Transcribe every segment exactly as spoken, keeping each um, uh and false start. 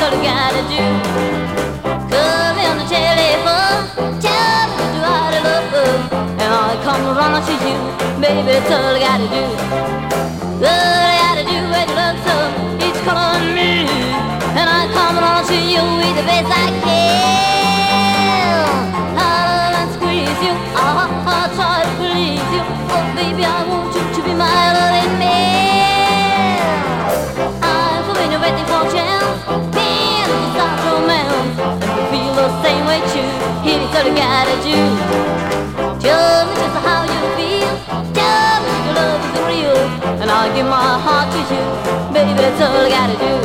all you gotta do. Come in the telephone, tell me that you are to love, and I'll come running to you, baby, that's all I gotta do. All I gotta do when you look so, it's calling me, and I come running to you with the best I can. I'll love and squeeze you, I'll, I'll try to please you. Oh baby, I want you to be my loving man. I'm forever waiting for a chance, being a soft romance, and we feel the same way too. Here's all you gotta do. Tell me just how you feel, tell me your love is real, and I'll give my heart to you, baby, that's all I gotta do.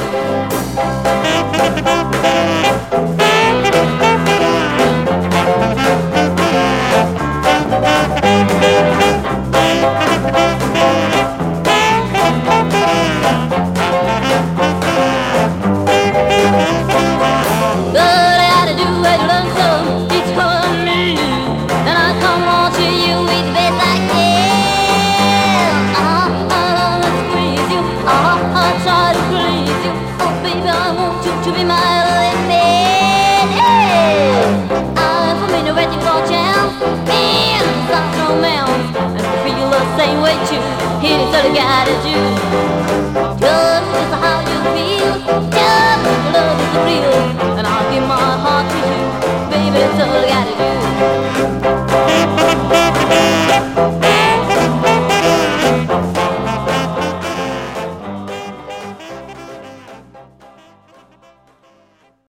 To be my loving man, hey. I'm for me waiting for a chance, being a soft romance, and I feel the same way too. Here's all you gotta do.